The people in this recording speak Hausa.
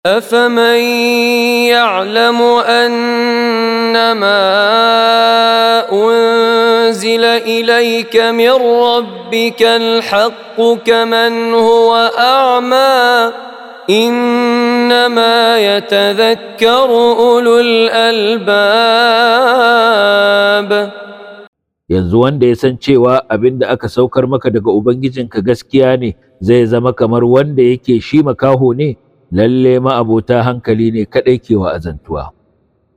أفمن يعلم أنما أنزل إليك من ربك الحق كمن هو أعمى إنما يتذكر أولو الألباب. Yanzu wanda ya san cewa abin da aka saukar maka daga Ubangijinka gaskiya ne zai zama kamar wanda yake shi makaho ne? Lalle ma'abota hankali ne kaɗai ke wa'azantuwa.